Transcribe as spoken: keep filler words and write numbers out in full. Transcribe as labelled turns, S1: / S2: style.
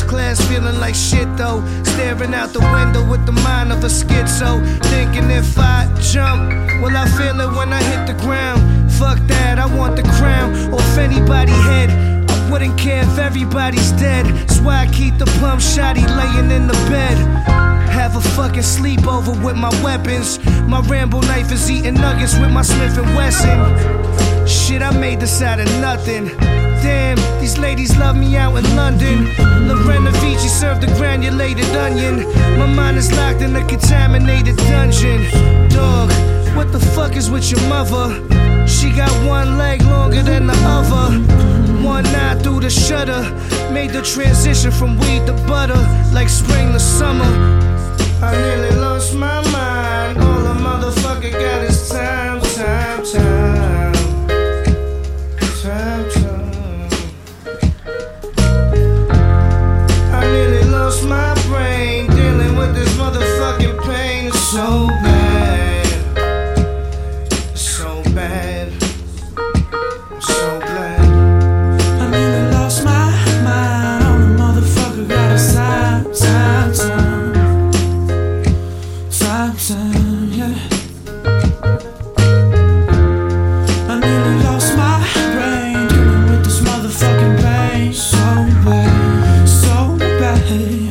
S1: first class, feeling like shit though. Staring out the window with the mind of a schizo. Thinking if I jump, will I feel it when I hit the ground? Fuck that, I want the crown off anybody's head. I wouldn't care if everybody's dead. That's why I keep the plum shotty laying in the bed. Have a fucking sleepover with my weapons. My Rambo knife is eating nuggets with my Smith and Wesson. Shit, I made this out of nothing. Damn, these ladies love me out in London. Lorena Vici served a granulated onion. My mind is locked in a contaminated dungeon. Dog, what the fuck is with your mother? She got one leg longer than the other. One eye through the shutter. Made the transition from weed to butter, like spring to summer. I nearly lost my mind. All a motherfucker got is time, time, time. Time, time. I nearly lost my brain dealing with this motherfucking pain. It's so bad. It's so bad. I'm so glad.
S2: I nearly lost my mind. All a motherfucker got is time, time, time. Time, time, yeah. I nearly lost my brain dealing with this motherfucking pain. So bad, so bad.